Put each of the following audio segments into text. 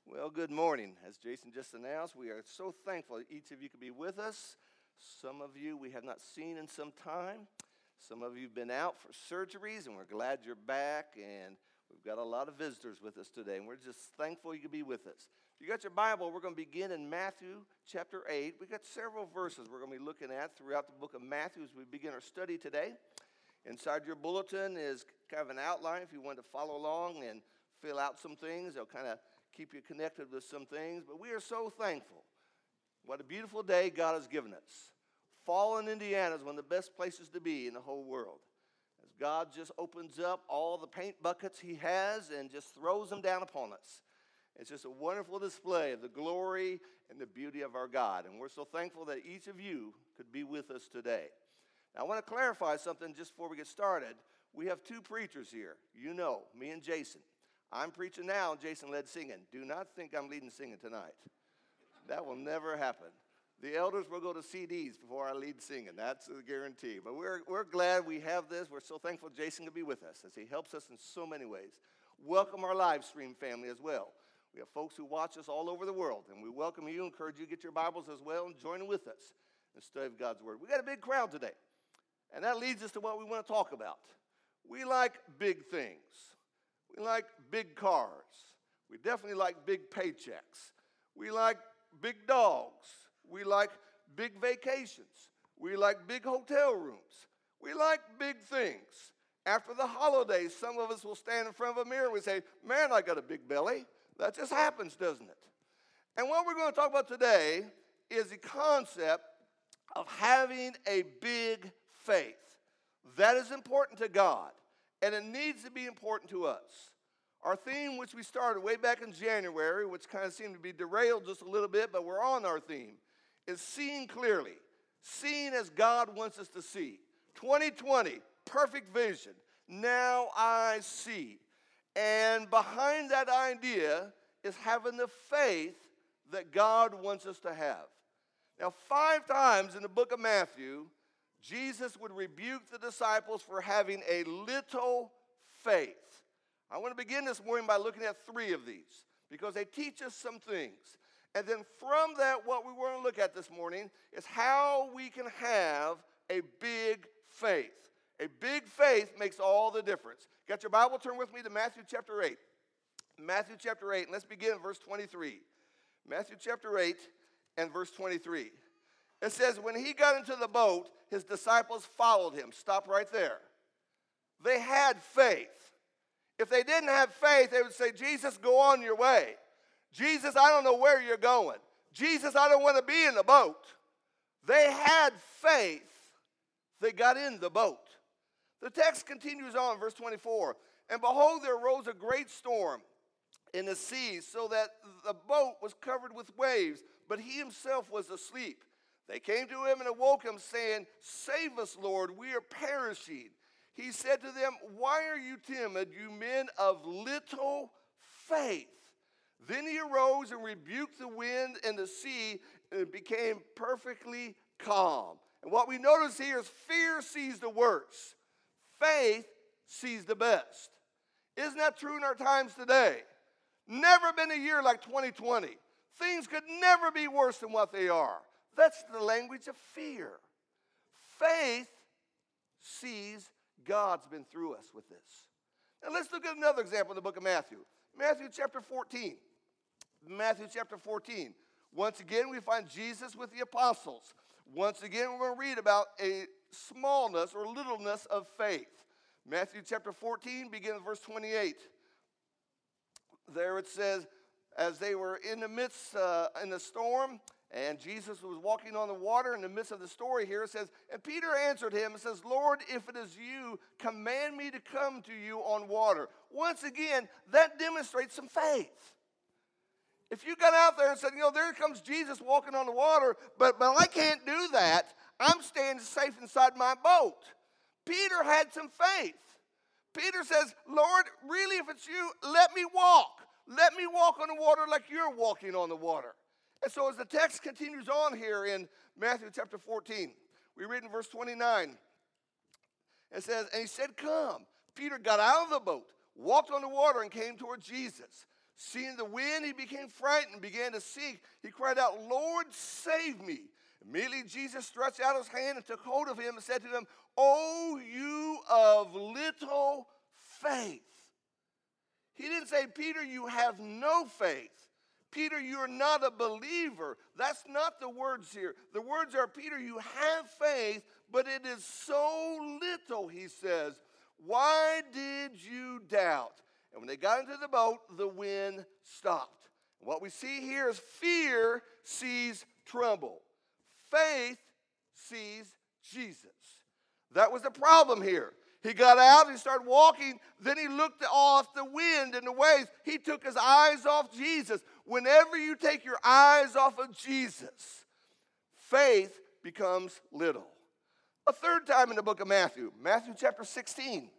Well, good morning. As Jason just announced, we are so thankful that each of you could be with us. Some of you we have not seen in some time. Some of you have been out for surgeries, and we're glad you're back. And we've got a lot of visitors with us today, and we're just thankful you could be with us. If you got your Bible, we're going to begin in Matthew chapter 8. We've got several verses we're going to be looking at throughout the book of Matthew as we begin our study today. Inside your bulletin is kind of an outline if you want to follow along and fill out some things. They'll kind of keep you connected with some things. But we are so thankful. What a beautiful day God has given us. Fall in Indiana is one of the best places to be in the whole world. As God just opens up all the paint buckets he has and just throws them down upon us. It's just a wonderful display of the glory and the beauty of our God. And we're so thankful that each of you could be with us today. Now, I want to clarify something just before we get started. We have two preachers here. You know, me and Jason. I'm preaching now, and Jason led singing. Do not think I'm leading singing tonight. That will never happen. The elders will go to CDs before I lead singing. That's a guarantee. But we're glad we have this. We're so thankful Jason can be with us as he helps us in so many ways. Welcome our live stream family as well. We have folks who watch us all over the world, and we welcome you, encourage you to get your Bibles as well and join with us in the study of God's Word. We got a big crowd today, and that leads us to what we want to talk about. We like big things. We like big cars. We definitely like big paychecks. We like big dogs. We like big vacations. We like big hotel rooms. We like big things. After the holidays, some of us will stand in front of a mirror and we say, man, I got a big belly. That just happens, doesn't it? And what we're going to talk about today is the concept of having a big faith. That is important to God. And it needs to be important to us. Our theme, which we started way back in January, which kind of seemed to be derailed just a little bit, but we're on our theme, is seeing clearly, seeing as God wants us to see. 2020, perfect vision. Now I see. And behind that idea is having the faith that God wants us to have. Now, 5 times in the book of Matthew, Jesus would rebuke the disciples for having a little faith. I want to begin this morning by looking at 3 of these because they teach us some things. And then from that, what we want to look at this morning is how we can have a big faith. A big faith makes all the difference. Got your Bible? Turn with me to Matthew chapter 8. Matthew chapter 8, and let's begin at verse 23. Matthew chapter 8 and verse 23. It says, when he got into the boat, his disciples followed him. Stop right there. They had faith. If they didn't have faith, they would say, Jesus, go on your way. Jesus, I don't know where you're going. Jesus, I don't want to be in the boat. They had faith. They got in the boat. The text continues on, verse 24. And behold, there arose a great storm in the sea, so that the boat was covered with waves, but he himself was asleep. They came to him and awoke him, saying, save us, Lord, we are perishing. He said to them, why are you timid, you men of little faith? Then he arose and rebuked the wind and the sea, and it became perfectly calm. And what we notice here is fear sees the worst. Faith sees the best. Isn't that true in our times today? Never been a year like 2020. Things could never be worse than what they are. That's the language of fear. Faith sees God's been through us with this. Now let's look at another example in the book of Matthew. Matthew chapter 14. Matthew chapter 14. Once again, we find Jesus with the apostles. Once again, we're going to read about a smallness or littleness of faith. Matthew chapter 14, beginning with verse 28. There it says, as they were in the midst, in the storm, and Jesus was walking on the water in the midst of the story here, it says, and Peter answered him and says, Lord, if it is you, command me to come to you on water. Once again, that demonstrates some faith. If you got out there and said, there comes Jesus walking on the water, but I can't do that. I'm staying safe inside my boat. Peter had some faith. Peter says, Lord, really, if it's you, let me walk. Let me walk on the water like you're walking on the water. And so as the text continues on here in Matthew chapter 14, we read in verse 29. It says, and he said, come. Peter got out of the boat, walked on the water, and came toward Jesus. Seeing the wind, he became frightened and began to sink. He cried out, "Lord, save me." Immediately Jesus stretched out his hand and took hold of him and said to him, "O you of little faith." He didn't say, "Peter, you have no faith. Peter, you're not a believer." That's not the words here. The words are, "Peter, you have faith, but it is so little," he says. "Why did you doubt?" And when they got into the boat, the wind stopped. What we see here is fear sees trouble. Faith sees Jesus. That was the problem here. He got out and he started walking. Then he looked off the wind and the waves. He took his eyes off Jesus. Whenever you take your eyes off of Jesus, faith becomes little. A third time in the book of Matthew, Matthew chapter 16.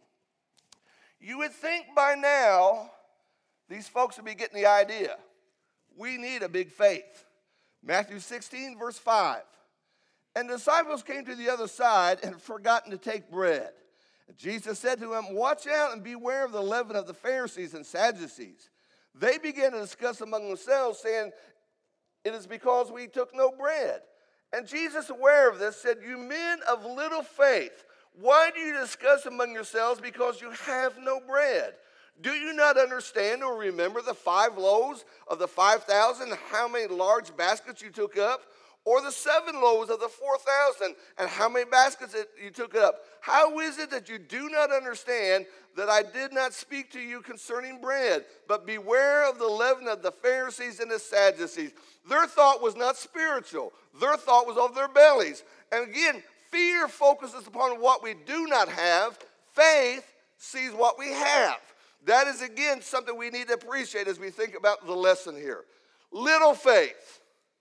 You would think by now these folks would be getting the idea. We need a big faith. Matthew 16, verse 5. And the disciples came to the other side and had forgotten to take bread. And Jesus said to them, "Watch out and beware of the leaven of the Pharisees and Sadducees." They began to discuss among themselves, saying, "It is because we took no bread." And Jesus, aware of this, said, "You men of little faith, why do you discuss among yourselves because you have no bread? Do you not understand or remember the 5 loaves of the 5,000, how many large baskets you took up? Or the 7 loaves of the 4,000, and how many baskets that you took up? How is it that you do not understand that I did not speak to you concerning bread? But beware of the leaven of the Pharisees and the Sadducees." Their thought was not spiritual. Their thought was of their bellies. And again, fear focuses upon what we do not have. Faith sees what we have. That is, again, something we need to appreciate as we think about the lesson here. Little faith.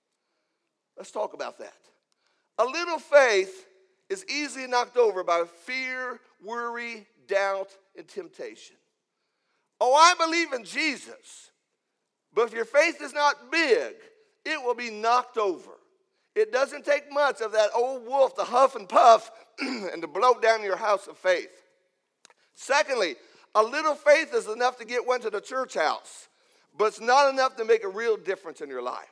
Let's talk about that. A little faith is easily knocked over by fear, worry, doubt, and temptation. Oh, I believe in Jesus. But if your faith is not big, it will be knocked over. It doesn't take much of that old wolf to huff and puff and to blow down your house of faith. Secondly, a little faith is enough to get one to the church house, but it's not enough to make a real difference in your life.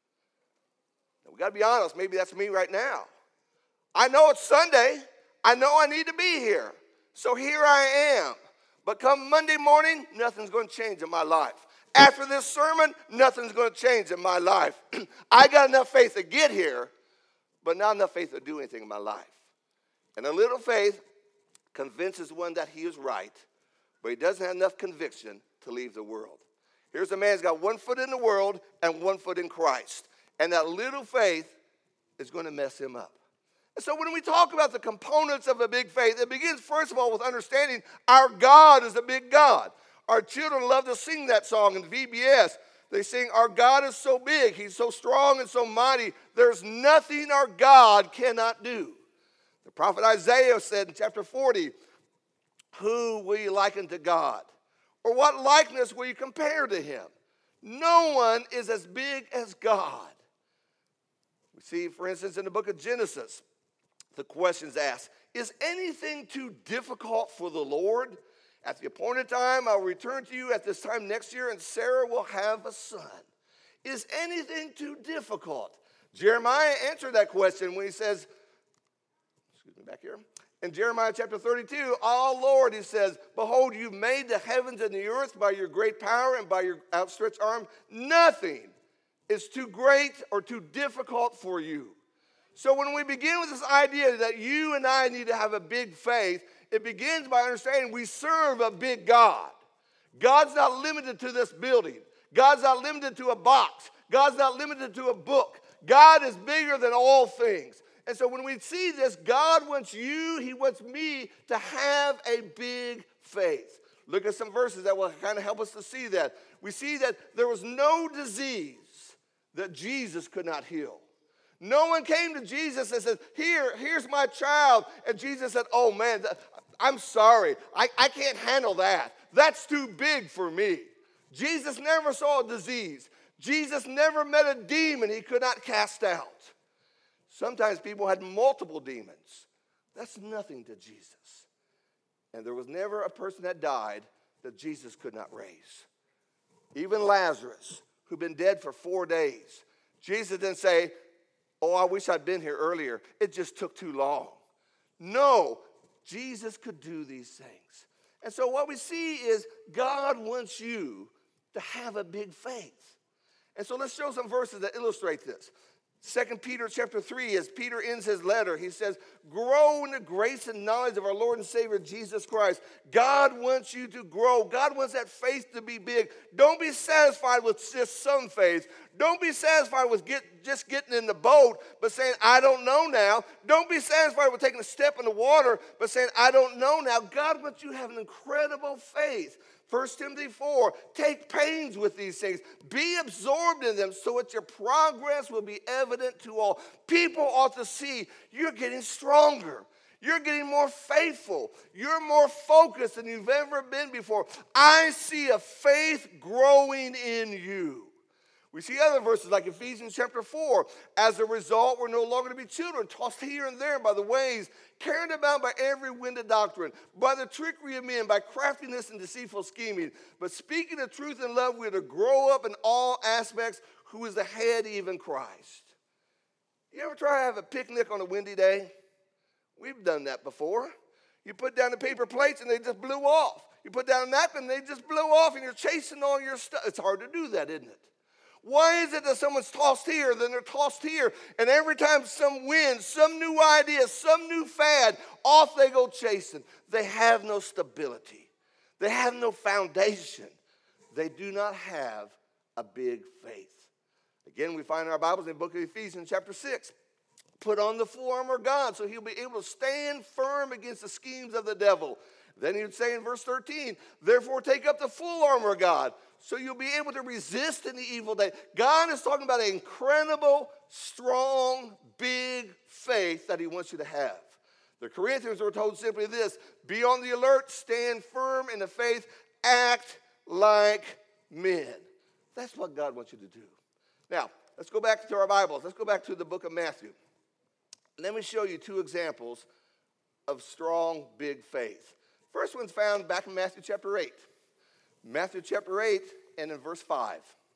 Now, we got to be honest, maybe that's me right now. I know it's Sunday. I know I need to be here. So here I am. But come Monday morning, nothing's going to change in my life. After this sermon, nothing's going to change in my life. I got enough faith to get here, but not enough faith to do anything in my life. And a little faith convinces one that he is right, but he doesn't have enough conviction to leave the world. Here's a man who's got 1 foot in the world and 1 foot in Christ. And that little faith is going to mess him up. And so when we talk about the components of a big faith, it begins, first of all, with understanding our God is a big God. Our children love to sing that song in VBS. They sing, "Our God is so big, he's so strong and so mighty, there's nothing our God cannot do." The prophet Isaiah said in chapter 40, "Who will you liken to God? Or what likeness will you compare to him? No one is as big as God." We see, for instance, in the book of Genesis, the questions asked, "Is anything too difficult for the Lord? At the appointed time, I'll return to you at this time next year, and Sarah will have a son." Is anything too difficult? Jeremiah answered that question when he says, back here, in Jeremiah chapter 32, "Oh Lord," he says, "behold, you made the heavens and the earth by your great power and by your outstretched arm. Nothing is too great or too difficult for you." So when we begin with this idea that you and I need to have a big faith, it begins by understanding we serve a big God. God's not limited to this building. God's not limited to a box. God's not limited to a book. God is bigger than all things. And so when we see this, God wants you, he wants me to have a big faith. Look at some verses that will kind of help us to see that. We see that there was no disease that Jesus could not heal. No one came to Jesus and said, here's my child. And Jesus said, "Oh man, I'm sorry. I can't handle that. That's too big for me." Jesus never saw a disease. Jesus never met a demon he could not cast out. Sometimes people had multiple demons. That's nothing to Jesus. And there was never a person that died that Jesus could not raise. even Lazarus, who'd been dead for 4 days. Jesus didn't say, oh, I wish I'd been here earlier. It just took too long. No, Jesus could do these things. And so what we see is God wants you to have a big faith. And so let's show some verses that illustrate this. 2 Peter chapter 3, as Peter ends his letter, he says, grow in the grace and knowledge of our Lord and Savior Jesus Christ. God wants you to grow. God wants that faith to be big. Don't be satisfied with just some faith. Don't be satisfied with just getting in the boat, but saying, I don't know now. Don't be satisfied with taking a step in the water, but saying, I don't know now. God wants you to have an incredible faith. 1 Timothy 4, take pains with these things. Be absorbed in them so that your progress will be evident to all. People ought to see you're getting stronger. You're getting more faithful. You're more focused than you've ever been before. I see a faith growing in you. We see other verses like Ephesians chapter 4. As a result, we're no longer to be children, tossed here and there by the waves, carried about by every wind of doctrine, by the trickery of men, by craftiness and deceitful scheming. But speaking the truth in love, we're to grow up in all aspects, who is the head, even Christ. You ever try to have a picnic on a windy day? We've done that before. You put down the paper plates and they just blew off. You put down a napkin and they just blew off and you're chasing all your stuff. It's hard to do that, isn't it? Why is it that someone's tossed here, then they're tossed here, and every time some wind, some new idea, some new fad, off they go chasing? They have no stability. They have no foundation. They do not have a big faith. Again, we find in our Bibles in the book of Ephesians chapter 6. Put on the full armor of God so he'll be able to stand firm against the schemes of the devil. Then he would say in verse 13, therefore take up the full armor of God so you'll be able to resist in the evil day. God is talking about an incredible, strong, big faith that he wants you to have. The Corinthians were told simply this, be on the alert, stand firm in the faith, act like men. That's what God wants you to do. Now, let's go back to our Bibles. Let's go back to the book of Matthew. Let me show you two examples of strong, big faith. First one's found back in Matthew chapter 8. Matthew chapter 8 and in verse 5.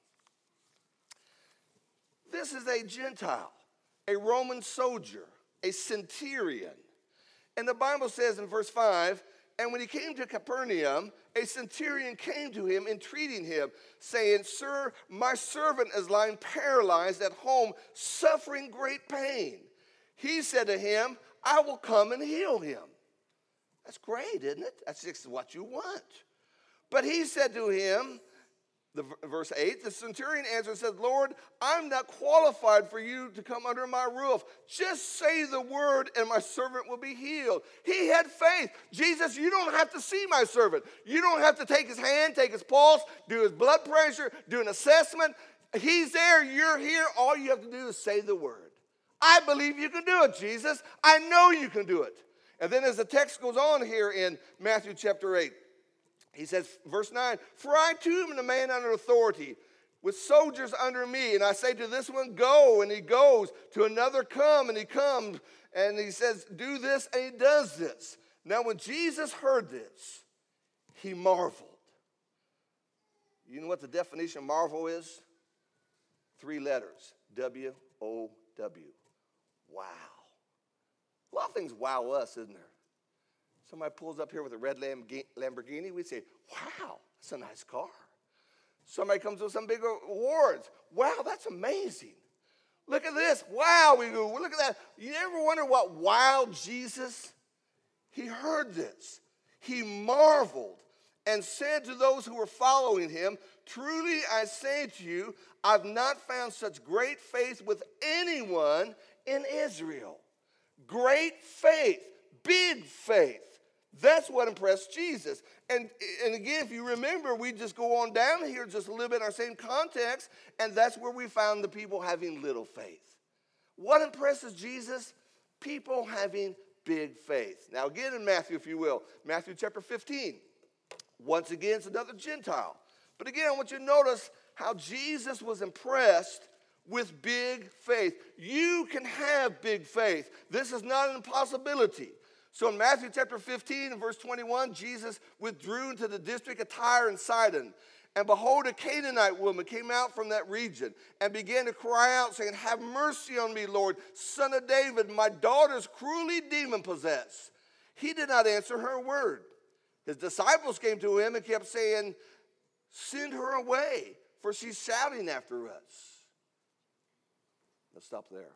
This is a Gentile, a Roman soldier, a centurion. And the Bible says in verse 5, and when he came to Capernaum, a centurion came to him, entreating him, saying, sir, my servant is lying paralyzed at home, suffering great pain. He said to him, I will come and heal him. That's great, isn't it? That's just what you want. But he said to him, verse 8, the centurion answered and said, Lord, I'm not qualified for you to come under my roof. Just say the word and my servant will be healed. He had faith. Jesus, you don't have to see my servant. You don't have to take his hand, take his pulse, do his blood pressure, do an assessment. He's there, you're here. All you have to do is say the word. I believe you can do it, Jesus. I know you can do it. And then as the text goes on here in Matthew chapter 8, he says, verse 9, for I too am a man under authority, with soldiers under me. And I say to this one, go, and he goes. To another, come, and he comes. And he says, do this, and he does this. Now when Jesus heard this, he marveled. You know what the definition of marvel is? 3 letters, W-O-W. Wow. A lot of things wow us, isn't there? Somebody pulls up here with a red Lamborghini, we say, wow, that's a nice car. Somebody comes with some big awards. Wow, that's amazing. Look at this. Wow, we go, look at that. You ever wonder what wowed Jesus? He heard this. He marveled and said to those who were following him, truly I say to you, I've not found such great faith with anyone in Israel. Great faith, big faith. That's what impressed Jesus. And again, if you remember, we just go on down here just a little bit in our same context, and that's where we found the people having little faith. What impresses Jesus? People having big faith. Now again in Matthew, if you will, Matthew chapter 15. Once again, it's another Gentile. But again, I want you to notice how Jesus was impressed with big faith. You can have big faith. This is not an impossibility. So in Matthew chapter 15 and verse 21, Jesus withdrew into the district of Tyre and Sidon. And behold, a Canaanite woman came out from that region and began to cry out, saying, have mercy on me, Lord, son of David. My daughter's cruelly demon-possessed. He did not answer her a word. His disciples came to him and kept saying, send her away, for she's shouting after us. Let's stop there.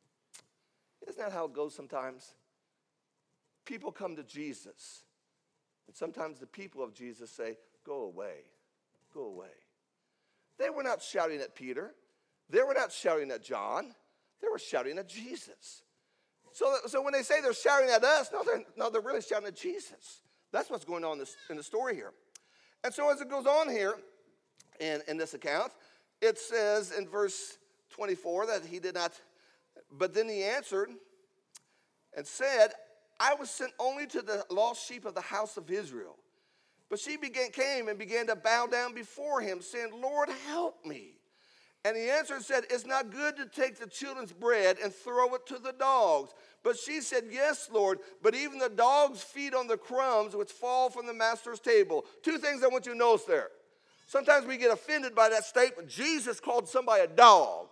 Isn't that how it goes sometimes? People come to Jesus, and sometimes the people of Jesus say, go away. Go away. They were not shouting at Peter. They were not shouting at John. They were shouting at Jesus. So when they say they're shouting at us, they're really shouting at Jesus. That's what's going on in the story here. And so as it goes on here in this account, it says in verse 24 that he did not, but then he answered and said, I was sent only to the lost sheep of the house of Israel. But she came and began to bow down before him, saying, Lord, help me. And he answered and said, it's not good to take the children's bread and throw it to the dogs. But she said, yes, Lord, but even the dogs feed on the crumbs which fall from the master's table. Two things I want you to notice there. Sometimes we get offended by that statement. Jesus called somebody a dog.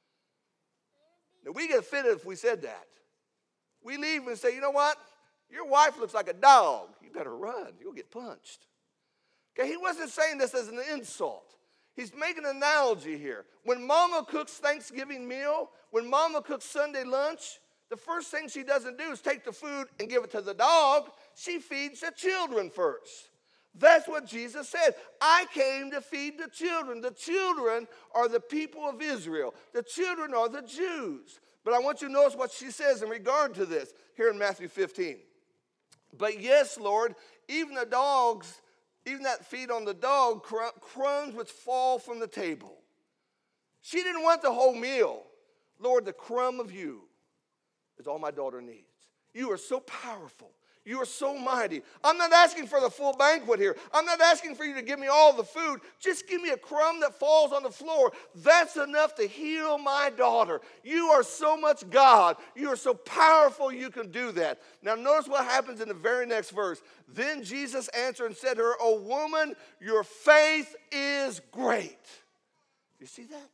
Now, we get offended if we said that. We leave and say, you know what? Your wife looks like a dog. You better run. You'll get punched. Okay, he wasn't saying this as an insult. He's making an analogy here. When Mama cooks Thanksgiving meal, when Mama cooks Sunday lunch, the first thing she doesn't do is take the food and give it to the dog. She feeds the children first. That's what Jesus said. I came to feed the children. The children are the people of Israel. The children are the Jews. But I want you to notice what she says in regard to this here in Matthew 15. But yes, Lord, even the dogs, even that feed on the dog, crumbs which fall from the table. She didn't want the whole meal. Lord, the crumb of you is all my daughter needs. You are so powerful. You are so mighty. I'm not asking for the full banquet here. I'm not asking for you to give me all the food. Just give me a crumb that falls on the floor. That's enough to heal my daughter. You are so much God. You are so powerful you can do that. Now notice what happens in the very next verse. Then Jesus answered and said to her, O woman, your faith is great. You see that?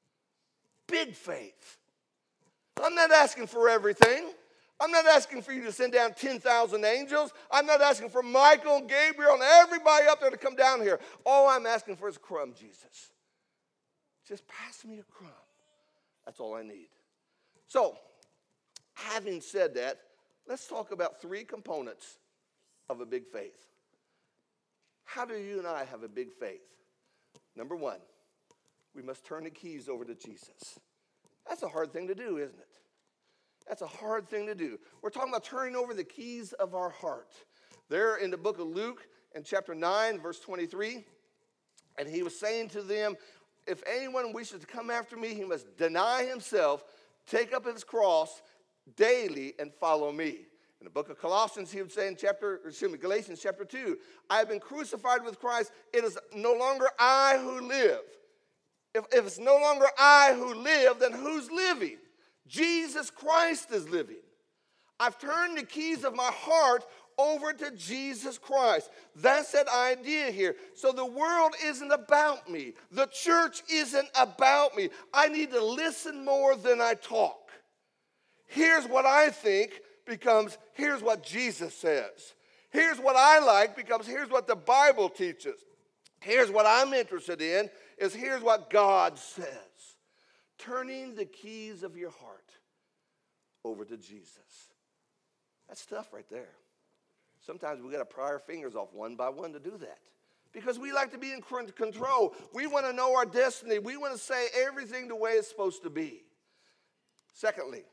Big faith. I'm not asking for everything. I'm not asking for you to send down 10,000 angels. I'm not asking for Michael and Gabriel and everybody up there to come down here. All I'm asking for is a crumb, Jesus. Just pass me a crumb. That's all I need. So, having said that, let's talk about three components of a big faith. How do you and I have a big faith? Number one, we must turn the keys over to Jesus. That's a hard thing to do, isn't it? That's a hard thing to do. We're talking about turning over the keys of our heart. There in the book of Luke, in chapter 9, verse 23, and he was saying to them, if anyone wishes to come after me, he must deny himself, take up his cross daily, and follow me. In the book of Colossians, he would say in Galatians chapter 2, I have been crucified with Christ. It is no longer I who live. If it's no longer I who live, then who's living? Jesus Christ is living. I've turned the keys of my heart over to Jesus Christ. That's that idea here. So the world isn't about me. The church isn't about me. I need to listen more than I talk. Here's what I think becomes, here's what Jesus says. Here's what I like becomes, here's what the Bible teaches. Here's what I'm interested in is here's what God says. Turning the keys of your heart over to Jesus. That's tough right there. Sometimes we got to pry our fingers off one by one to do that. Because we like to be in control. We want to know our destiny. We want to say everything the way it's supposed to be. Secondly,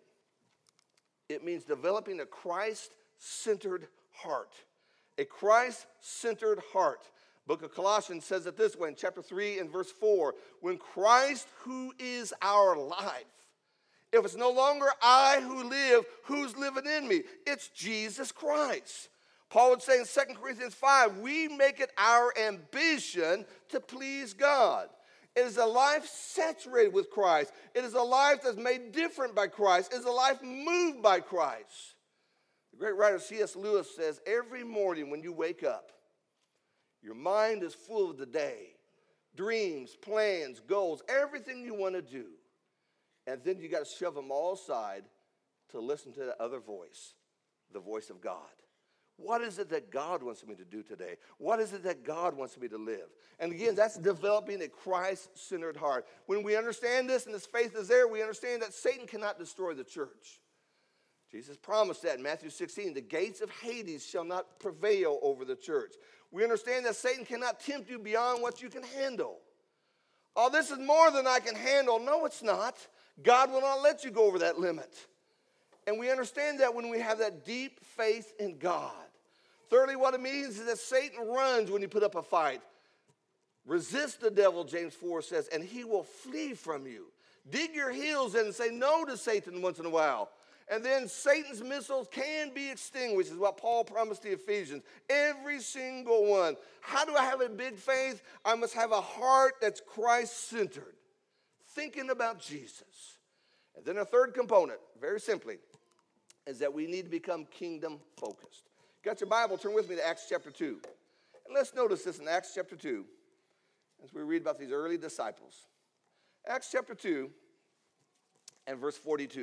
it means developing a Christ-centered heart. A Christ-centered heart. Book of Colossians says it this way in chapter 3 and verse 4. When Christ, who is our life, if it's no longer I who live, who's living in me? It's Jesus Christ. Paul would say in 2 Corinthians 5, we make it our ambition to please God. It is a life saturated with Christ. It is a life that's made different by Christ. It is a life moved by Christ. The great writer C.S. Lewis says, every morning when you wake up, your mind is full of the day. dreams, plans, goals, everything you want to do. And then you got to shove them all aside to listen to the other voice, the voice of God. What is it that God wants me to do today? What is it that God wants me to live? And again, that's developing a Christ-centered heart. When we understand this and this faith is there, we understand that Satan cannot destroy the church. Jesus promised that in Matthew 16, the gates of Hades shall not prevail over the church. We understand that Satan cannot tempt you beyond what you can handle. Oh, this is more than I can handle. No, it's not. God will not let you go over that limit. And we understand that when we have that deep faith in God. Thirdly, what it means is that Satan runs when you put up a fight. Resist the devil, James 4 says, and he will flee from you. Dig your heels in and say no to Satan once in a while. And then Satan's missiles can be extinguished, is what Paul promised the Ephesians. Every single one. How do I have a big faith? I must have a heart that's Christ-centered, thinking about Jesus. And then a third component, very simply, is that we need to become kingdom-focused. Got your Bible? Turn with me to Acts chapter 2. And let's notice this in Acts chapter 2 as we read about these early disciples. Acts chapter 2 and verse 42.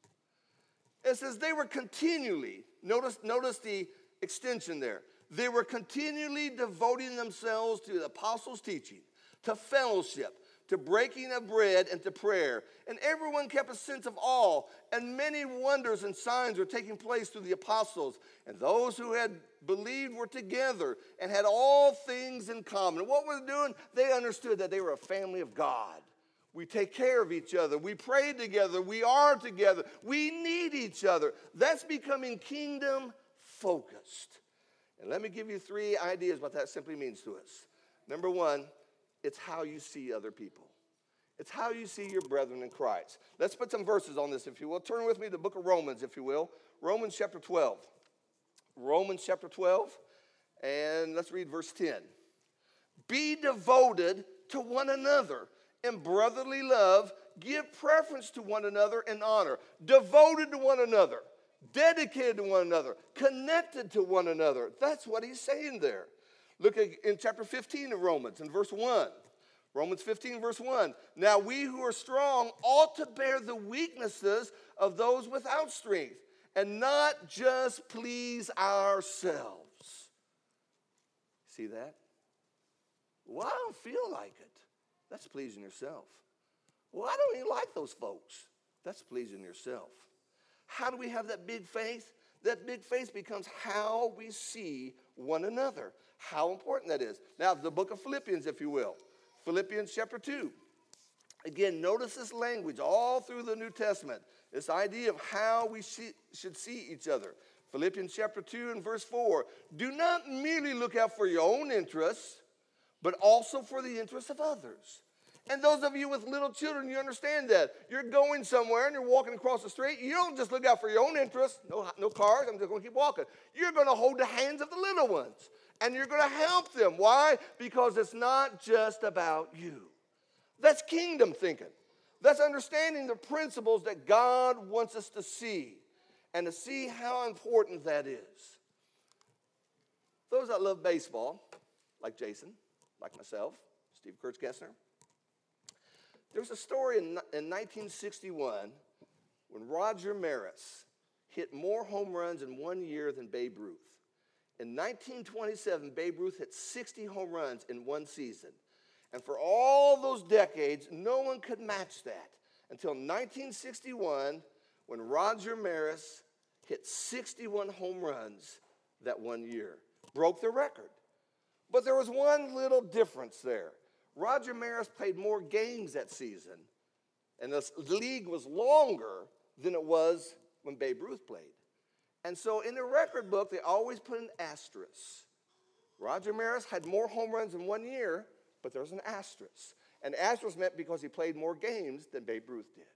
It says they were continually, notice the extension there. They were continually devoting themselves to the apostles' teaching, to fellowship, to breaking of bread, and to prayer. And everyone kept a sense of awe, and many wonders and signs were taking place through the apostles. And those who had believed were together and had all things in common. And what were they doing? They understood that they were a family of God. We take care of each other. We pray together. We are together. We need each other. That's becoming kingdom focused. And let me give you 3 ideas what that simply means to us. Number 1, it's how you see other people. It's how you see your brethren in Christ. Let's put some verses on this, if you will. Turn with me to the book of Romans, if you will. Romans chapter 12. Romans chapter 12, and let's read verse 10. Be devoted to one another in brotherly love. Give preference to one another in honor. Devoted to one another. Dedicated to one another. Connected to one another. That's what he's saying there. Look at in chapter 15 of Romans, in verse 1. Romans 15, verse 1. Now we who are strong ought to bear the weaknesses of those without strength, and not just please ourselves. See that? Well, I don't feel like it. That's pleasing yourself. Well, I don't even like those folks. That's pleasing yourself. How do we have that big faith? That big faith becomes how we see one another. How important that is. Now, the book of Philippians, if you will. Philippians chapter 2. Again, notice this language all through the New Testament. This idea of how we should see each other. Philippians chapter 2 and verse 4. Do not merely look out for your own interests, but also for the interests of others. And those of you with little children, you understand that. You're going somewhere and you're walking across the street. You don't just look out for your own interests. No cars, I'm just going to keep walking. You're going to hold the hands of the little ones. And you're going to help them. Why? Because it's not just about you. That's kingdom thinking. That's understanding the principles that God wants us to see. And to see how important that is. Those that love baseball, like Jason, like myself, Steve Kurtz-Gessner. There's a story in 1961 when Roger Maris hit more home runs in 1 year than Babe Ruth. In 1927, Babe Ruth hit 60 home runs in 1 season. And for all those decades, no one could match that until 1961 when Roger Maris hit 61 home runs that 1 year. Broke the record. But there was one little difference there. Roger Maris played more games that season, and the league was longer than it was when Babe Ruth played. And so in the record book, they always put an asterisk. Roger Maris had more home runs in 1 year, but there's an asterisk. And asterisk meant because he played more games than Babe Ruth did.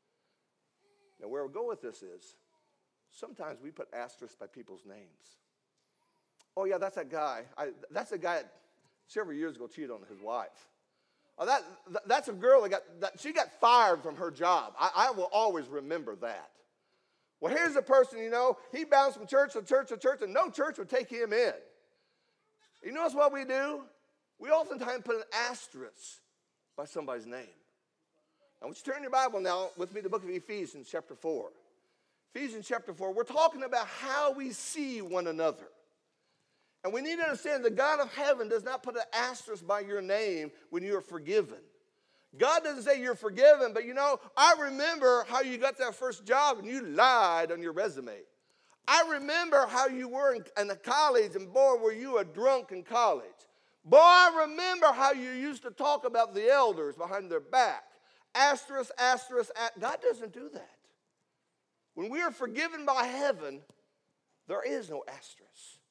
Now where we'll go with this is, sometimes we put asterisks by people's names. Oh yeah, that's that guy. That's a guy that several years ago cheated on his wife. Oh, that's a girl she got fired from her job. I will always remember that. Well, here's a person, he bounced from church to church to church, and no church would take him in. You notice what we do? we oftentimes put an asterisk by somebody's name. I want you to turn your Bible now with me to the book of Ephesians chapter 4. Ephesians chapter 4, we're talking about how we see one another. And we need to understand the God of heaven does not put an asterisk by your name when you are forgiven. God doesn't say you're forgiven, but you know, I remember how you got that first job and you lied on your resume. I remember how you were in the college, and boy, were you a drunk in college. Boy, I remember how you used to talk about the elders behind their back. Asterisk, asterisk, God doesn't do that. When we are forgiven by heaven, there is no asterisk.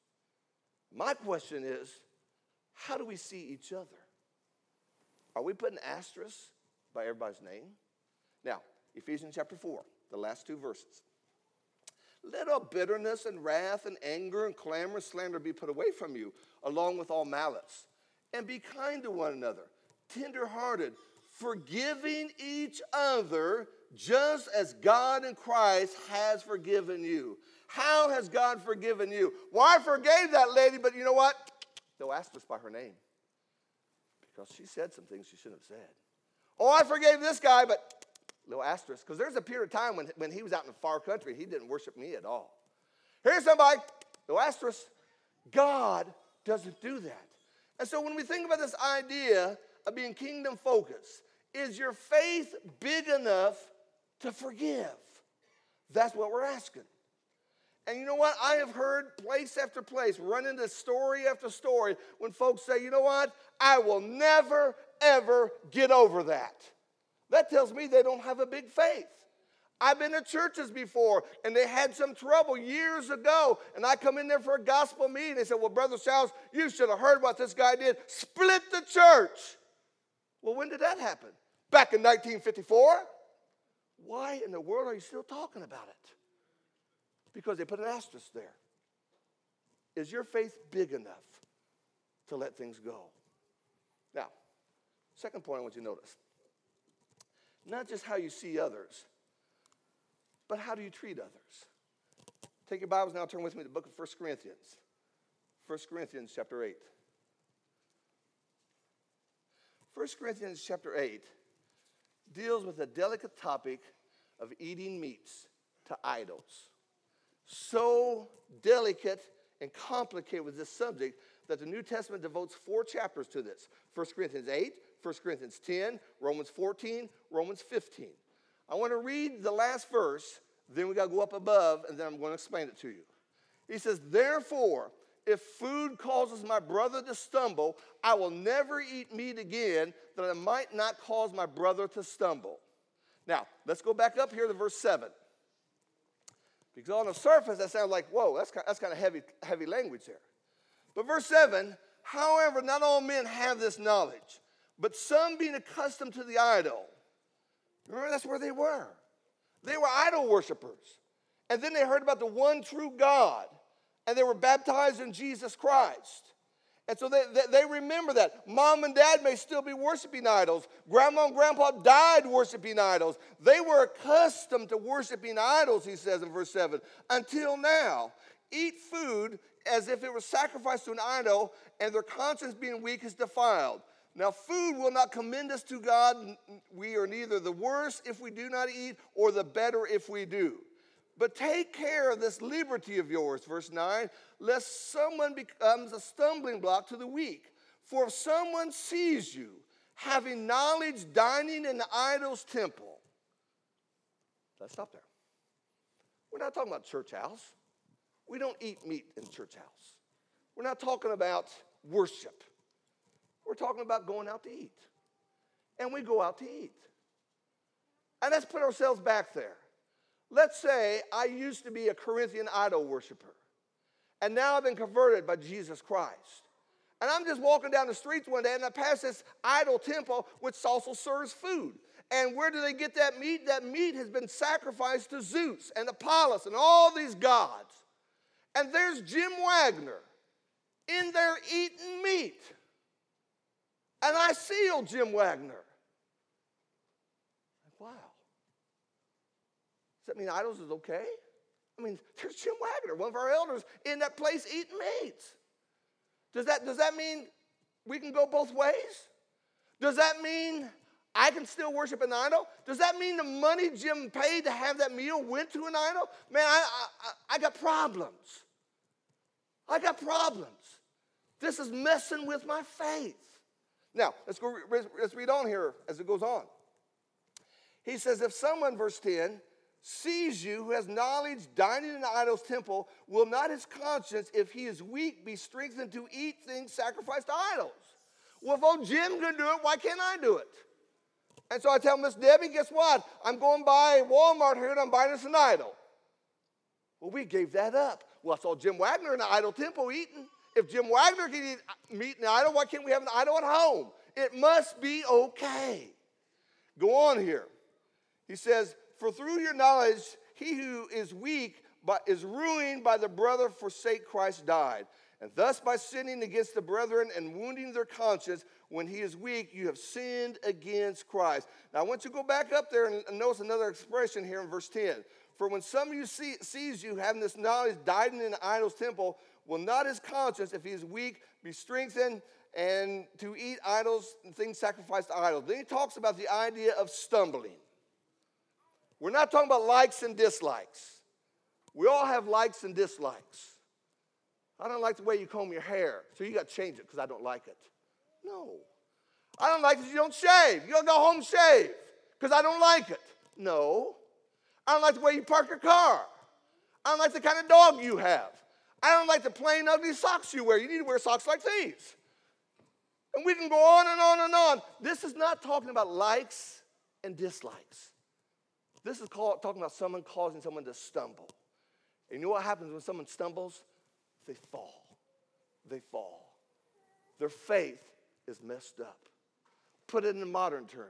My question is, how do we see each other? Are we putting asterisks by everybody's name? Now, Ephesians chapter 4, the last two verses. Let all bitterness and wrath and anger and clamor and slander be put away from you, along with all malice. And be kind to one another, tenderhearted, forgiving each other, just as God in Christ has forgiven you. How has God forgiven you? Well, I forgave that lady, but you know what? They'll ask us by her name. Because she said some things she shouldn't have said. Oh, I forgave this guy, but little asterisk. Because there's a period of time when he was out in the far country, he didn't worship me at all. Here's somebody, little asterisk. God doesn't do that. And so when we think about this idea of being kingdom focused, is your faith big enough to forgive? That's what we're asking. And you know what? I have heard place after place, run into story after story, when folks say, you know what? I will never, ever get over that. That tells me they don't have a big faith. I've been to churches before, and they had some trouble years ago, and I come in there for a gospel meeting. They said, well, Brother Childs, you should have heard what this guy did. Split the church. Well, when did that happen? Back in 1954? Why in the world are you still talking about it? Because they put an asterisk there. Is your faith big enough to let things go? Now, second point I want you to notice. Not just how you see others, but how do you treat others? Take your Bibles now, turn with me to the book of 1 Corinthians. 1 Corinthians chapter 8. 1 Corinthians chapter 8 deals with the delicate topic of eating meats to idols. So delicate and complicated with this subject that the New Testament devotes 4 chapters to this. 1 Corinthians 8, 1 Corinthians 10, Romans 14, Romans 15. I want to read the last verse, then we got to go up above, and then I'm going to explain it to you. He says, therefore, if food causes my brother to stumble, I will never eat meat again, that I might not cause my brother to stumble. Now, let's go back up here to verse 7. Because on the surface, that sounds like, whoa, that's kind of heavy language there. But verse 7, however, not all men have this knowledge, but some being accustomed to the idol. Remember, that's where they were. They were idol worshipers. And then they heard about the one true God, and they were baptized in Jesus Christ. And so they remember that. Mom and dad may still be worshiping idols. Grandma and grandpa died worshiping idols. They were accustomed to worshiping idols, he says in verse 7, until now. Eat food as if it was sacrificed to an idol, and their conscience being weak is defiled. Now food will not commend us to God. We are neither the worse if we do not eat, or the better if we do. But take care of this liberty of yours, verse 9, lest someone becomes a stumbling block to the weak. For if someone sees you having knowledge dining in the idol's temple. Let's stop there. We're not talking about church house. We don't eat meat in church house. We're not talking about worship. We're talking about going out to eat. And we go out to eat. And let's put ourselves back there. Let's say I used to be a Corinthian idol worshiper, and now I've been converted by Jesus Christ. And I'm just walking down the streets one day, and I pass this idol temple, which also serves food. And where do they get that meat? That meat has been sacrificed to Zeus and Apollos and all these gods. And there's Jim Wagner in there eating meat. And I see old Jim Wagner. Wow. Does that mean idols is okay? I mean, there's Jim Wagner, one of our elders, in that place eating meat. Does that mean we can go both ways? Does that mean I can still worship an idol? Does that mean the money Jim paid to have that meal went to an idol? Man, I got problems. I got problems. This is messing with my faith. Now, let's read on here as it goes on. He says, if someone, verse 10, sees you who has knowledge dining in an idol's temple, will not his conscience, if he is weak, be strengthened to eat things sacrificed to idols? Well, if old Jim can do it, why can't I do it? And so I tell Miss Debbie, guess what? I'm going by Walmart here and I'm buying us an idol. Well, we gave that up. Well, I saw Jim Wagner in the idol temple eating. If Jim Wagner can eat meat in the idol, why can't we have an idol at home? It must be okay. Go on here. He says, for through your knowledge, he who is weak is ruined by the brother for sake Christ died. And thus by sinning against the brethren and wounding their conscience, when he is weak, you have sinned against Christ. Now I want you to go back up there and notice another expression here in verse 10. For when some of you sees you having this knowledge died in an idol's temple, will not his conscience, if he is weak, be strengthened and to eat idols and things sacrificed to idols? Then he talks about the idea of stumbling. We're not talking about likes and dislikes. We all have likes and dislikes. I don't like the way you comb your hair, so you got to change it because I don't like it. No. I don't like that you don't shave. You got to go home and shave because I don't like it. No. I don't like the way you park your car. I don't like the kind of dog you have. I don't like the plain, ugly socks you wear. You need to wear socks like these. And we can go on and on and on. This is not talking about likes and dislikes. This is talking about someone causing someone to stumble. And you know what happens when someone stumbles? They fall. They fall. Their faith is messed up. Put it in modern terms.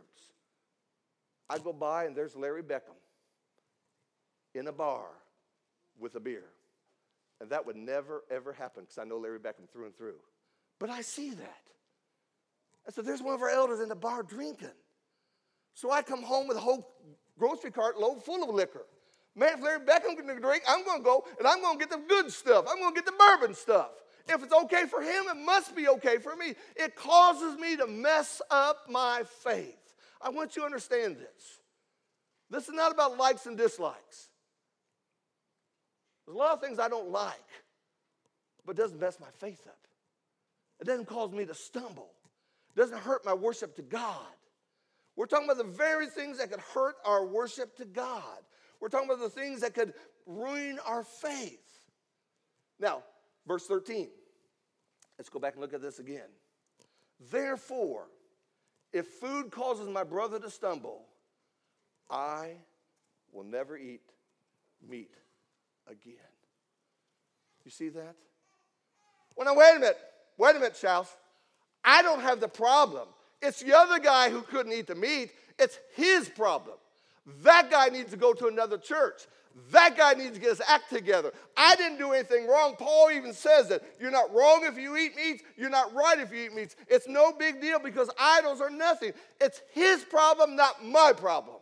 I go by and there's Larry Beckham in a bar with a beer. And that would never, ever happen because I know Larry Beckham through and through. But I see that. And so there's one of our elders in the bar drinking. So I come home with a whole grocery cart load full of liquor. Man, if Larry Beckham can drink, I'm going to go and I'm going to get the good stuff. I'm going to get the bourbon stuff. If it's okay for him, it must be okay for me. It causes me to mess up my faith. I want you to understand this. This is not about likes and dislikes. There's a lot of things I don't like, but it doesn't mess my faith up. It doesn't cause me to stumble. It doesn't hurt my worship to God. We're talking about the very things that could hurt our worship to God. We're talking about the things that could ruin our faith. Now, verse 13. Let's go back and look at this again. Therefore, if food causes my brother to stumble, I will never eat meat again. You see that? Well, now, wait a minute, Charles. I don't have the problem. It's the other guy who couldn't eat the meat. It's his problem. That guy needs to go to another church. That guy needs to get his act together. I didn't do anything wrong. Paul even says that you're not wrong if you eat meats. You're not right if you eat meats. It's no big deal because idols are nothing. It's his problem, not my problem.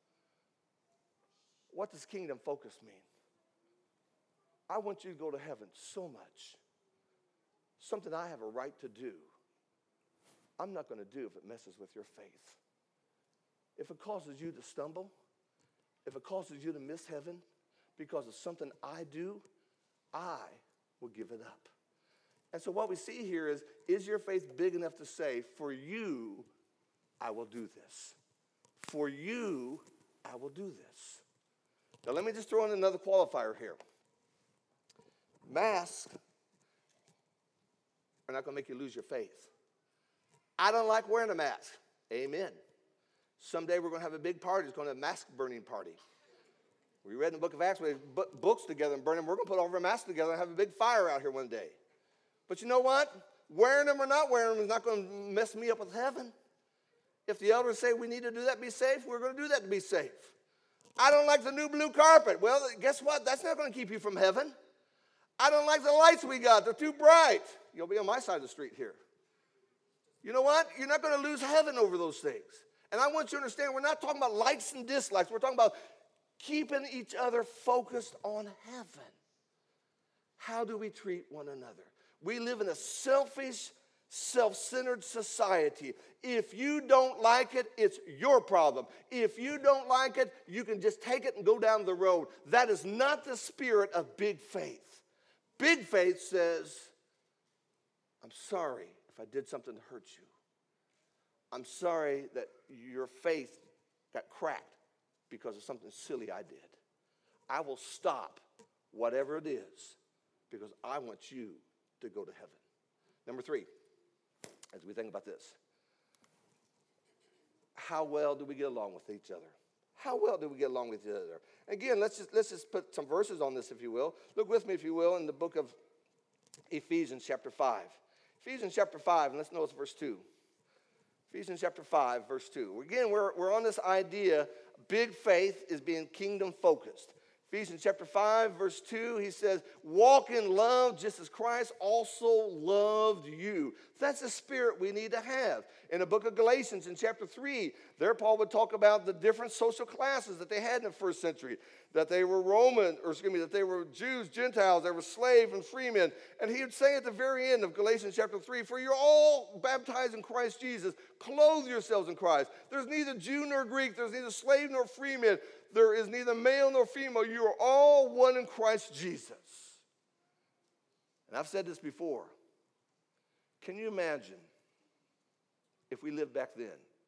What does kingdom focus mean? I want you to go to heaven so much. Something I have a right to do. I'm not going to do if it messes with your faith. If it causes you to stumble, if it causes you to miss heaven because of something I do, I will give it up. And so what we see here is your faith big enough to say, for you, I will do this. For you, I will do this. Now let me just throw in another qualifier here. Masks are not going to make you lose your faith. I don't like wearing a mask. Amen. Someday we're going to have a big party. It's going to be a mask burning party. We read in the book of Acts, we put books together and burn them. We're going to put all of our masks together and have a big fire out here one day. But you know what? Wearing them or not wearing them is not going to mess me up with heaven. If the elders say we need to do that to be safe, we're going to do that to be safe. I don't like the new blue carpet. Well, guess what? That's not going to keep you from heaven. I don't like the lights we got. They're too bright. You'll be on my side of the street here. You know what? You're not going to lose heaven over those things. And I want you to understand, we're not talking about likes and dislikes. We're talking about keeping each other focused on heaven. How do we treat one another? We live in a selfish, self-centered society. If you don't like it, it's your problem. If you don't like it, you can just take it and go down the road. That is not the spirit of big faith. Big faith says, I'm sorry if I did something to hurt you. I'm sorry that your faith got cracked because of something silly I did. I will stop whatever it is because I want you to go to heaven. Number 3, as we think about this, how well do we get along with each other? How well do we get along with each other? Again, let's just put some verses on this, if you will. Look with me, if you will, in the book of Ephesians chapter 5. Ephesians chapter 5, and let's notice verse 2. Ephesians chapter 5, verse 2. Again, we're on this idea, big faith is being kingdom focused. Ephesians chapter 5, verse 2, he says, walk in love just as Christ also loved you. That's the spirit we need to have. In the book of Galatians, in chapter 3, there Paul would talk about the different social classes that they had in the first century. That they were that they were Jews, Gentiles, they were slave and free men. And he would say at the very end of Galatians chapter 3, for you're all baptized in Christ Jesus, clothe yourselves in Christ. There's neither Jew nor Greek, there's neither slave nor free man. There is neither male nor female. You are all one in Christ Jesus. And I've said this before. Can you imagine if we lived back then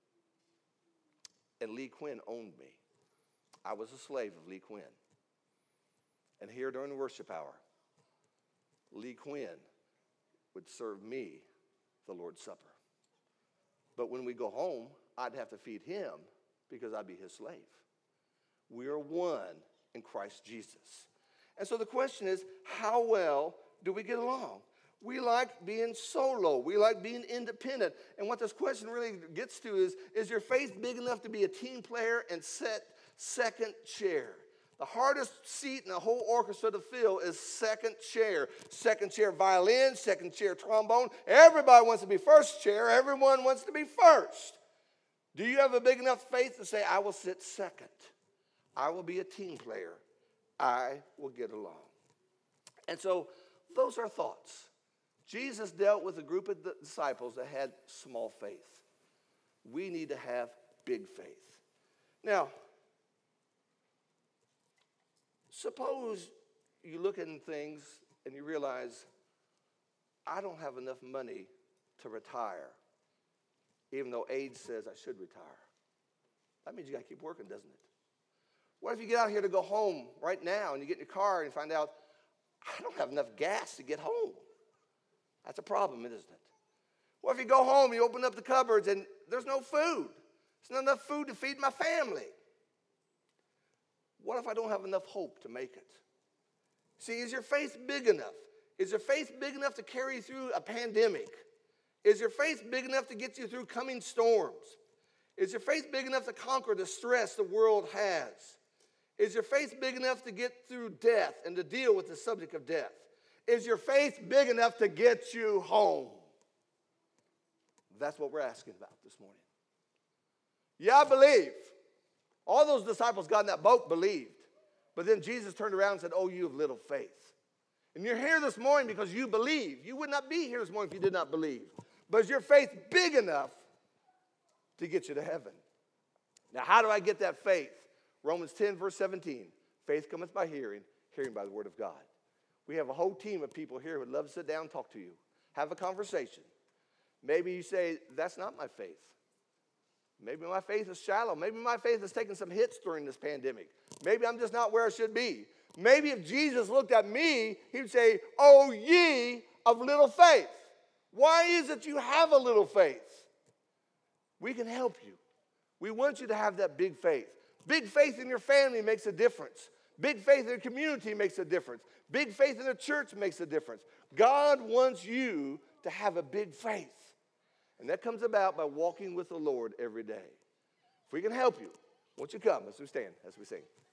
and Lee Quinn owned me? I was a slave of Lee Quinn. And here during the worship hour, Lee Quinn would serve me the Lord's Supper. But when we go home, I'd have to feed him because I'd be his slave. We are one in Christ Jesus. And so the question is, how well do we get along? We like being solo. We like being independent. And what this question really gets to is your faith big enough to be a team player and set second chair? The hardest seat in the whole orchestra to fill is second chair. Second chair violin, second chair trombone. Everybody wants to be first chair. Everyone wants to be first. Do you have a big enough faith to say, I will sit second? I will be a team player. I will get along. And so those are thoughts. Jesus dealt with a group of disciples that had small faith. We need to have big faith. Now, suppose you look at things and you realize, I don't have enough money to retire, even though age says I should retire. That means you got to keep working, doesn't it? What if you get out here to go home right now and you get in your car and you find out, I don't have enough gas to get home? That's a problem, isn't it? What if you go home, you open up the cupboards and there's no food? There's not enough food to feed my family. What if I don't have enough hope to make it? See, is your faith big enough? Is your faith big enough to carry you through a pandemic? Is your faith big enough to get you through coming storms? Is your faith big enough to conquer the stress the world has? Is your faith big enough to get through death and to deal with the subject of death? Is your faith big enough to get you home? That's what we're asking about this morning. Yeah, I believe. All those disciples got in that boat believed. But then Jesus turned around and said, oh, you have little faith. And you're here this morning because you believe. You would not be here this morning if you did not believe. But is your faith big enough to get you to heaven? Now, how do I get that faith? Romans 10, verse 17. Faith cometh by hearing, hearing by the word of God. We have a whole team of people here who would love to sit down and talk to you. Have a conversation. Maybe you say, that's not my faith. Maybe my faith is shallow. Maybe my faith has taken some hits during this pandemic. Maybe I'm just not where I should be. Maybe if Jesus looked at me, he would say, oh, ye of little faith. Why is it you have a little faith? We can help you. We want you to have that big faith. Big faith in your family makes a difference. Big faith in your community makes a difference. Big faith in the church makes a difference. God wants you to have a big faith. And that comes about by walking with the Lord every day. If we can help you, won't you come as we stand, as we sing.